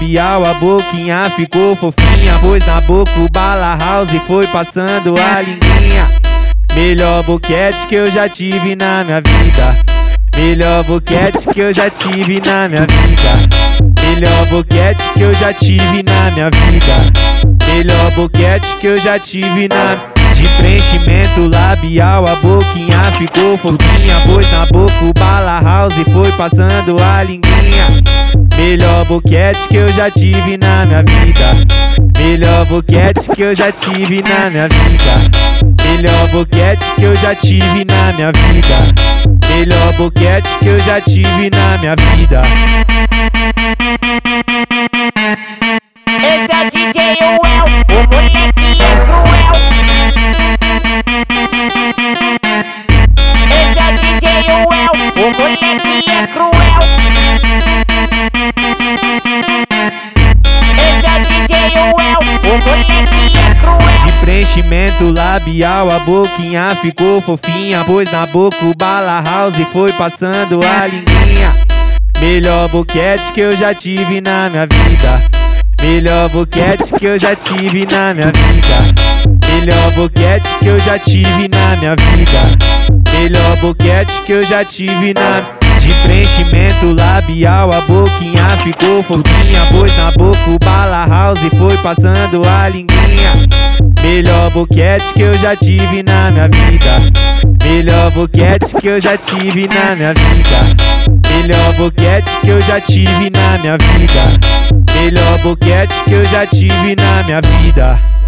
labial, a boquinha ficou fofinha. Pôs na boca o bala house e foi passando a linguinha. Melhor boquete que eu já tive na minha vida. Melhor boquete que eu já tive na minha vida. Melhor boquete que eu já tive na minha vida. Melhor boquete que eu já tive na... De preenchimento labial, a boquinha ficou fofinha. Pôs na boca o bala house e foi passando a linguinha. Melhor boquete que eu já tive na minha vida. Melhor boquete que eu já tive na minha vida. Melhor boquete que eu já tive na minha vida. Melhor boquete que eu já tive na minha vida. Esse é DJ Well, o moleque é cruel. Esse é DJ Well, o moleque é cruel. Esse é DJ Well, o moleque é cruel. De preenchimento labial, a boquinha ficou fofinha. Pôs na boca o bala house e foi passando a linguinha. Melhor boquete que eu já tive na minha vida. Melhor boquete que eu já tive na minha vida. Melhor boquete que eu já tive na minha vida. Melhor boquete que eu já tive na... De preenchimento labial, a boquinha ficou fofinha. Pôs na boca o bala house e foi passando a linguinha. Melhor boquete que eu já tive na minha vida. Melhor boquete que eu já tive na minha vida. Melhor boquete que eu já tive na minha vida. Melhor boquete que eu já tive na minha vida.